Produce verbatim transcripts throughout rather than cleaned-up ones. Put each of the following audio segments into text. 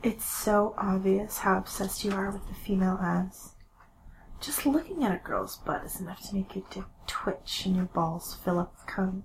It's so obvious how obsessed you are with the female ass. Just looking at a girl's butt is enough to make your dick twitch and your balls fill up with cum.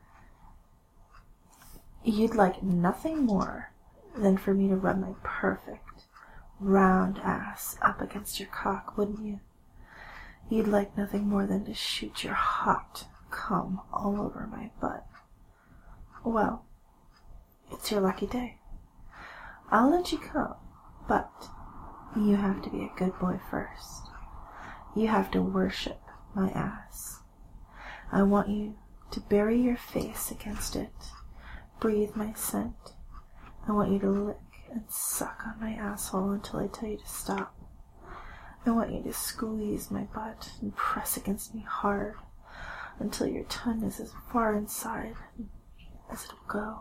You'd like nothing more than for me to rub my perfect, round ass up against your cock, wouldn't you? You'd like nothing more than to shoot your hot cum all over my butt. Well, it's your lucky day. I'll let you come, but you have to be a good boy first. You have to worship my ass. I want you to bury your face against it, breathe my scent. I want you to lick and suck on my asshole until I tell you to stop. I want you to squeeze my butt and press against me hard until your tongue is as far inside as it'll go.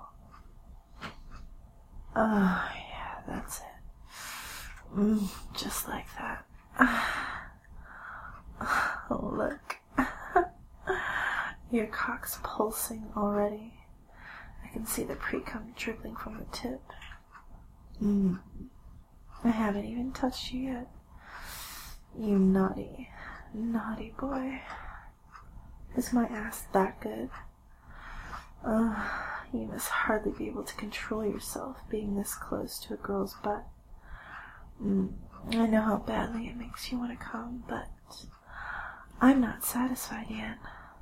Oh, yeah, that's it. Mm, just like that. Oh, look. Your cock's pulsing already. I can see the pre-cum dribbling from the tip. Mm. I haven't even touched you yet. You naughty, naughty boy. Is my ass that good? Uh, you must hardly be able to control yourself being this close to a girl's butt. Mm, I know how badly it makes you want to come, but I'm not satisfied yet.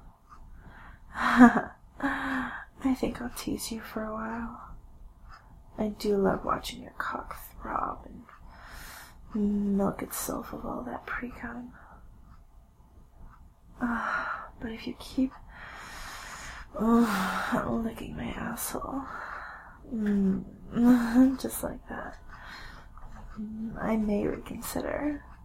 I think I'll tease you for a while. I do love watching your cock throb and milk itself of all that pre-cum. Uh, but if you keep oh, licking my asshole, mm, just like that, I may reconsider.